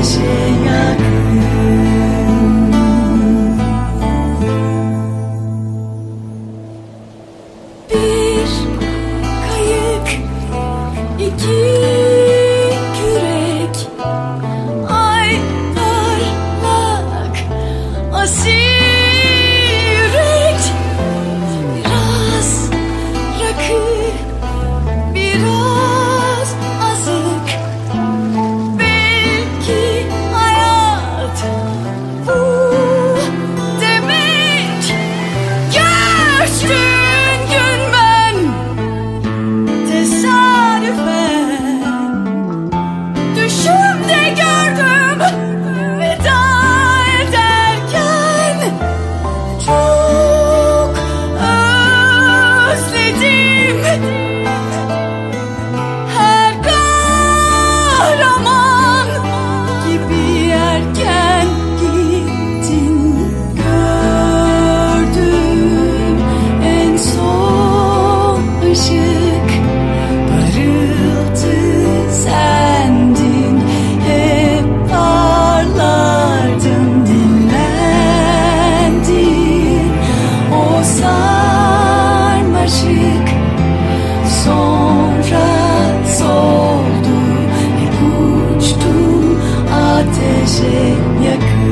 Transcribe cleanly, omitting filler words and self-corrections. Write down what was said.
ateşe yakın. Bir kayık, iki kürek, ay parlak, asil yürek. Biraz rakı, biraz azık, belki hayat bu demek. Göçtün gün ben tesadüfen düşümde gördüm veda ederken. Çok özledim her kahraman gibi erken gittin. Gördüm en son ışık, parıltı sendin. Hep parlardın, dinlendin o sarmaşık. Sonra soldu, hep uçtu ateşe yakın.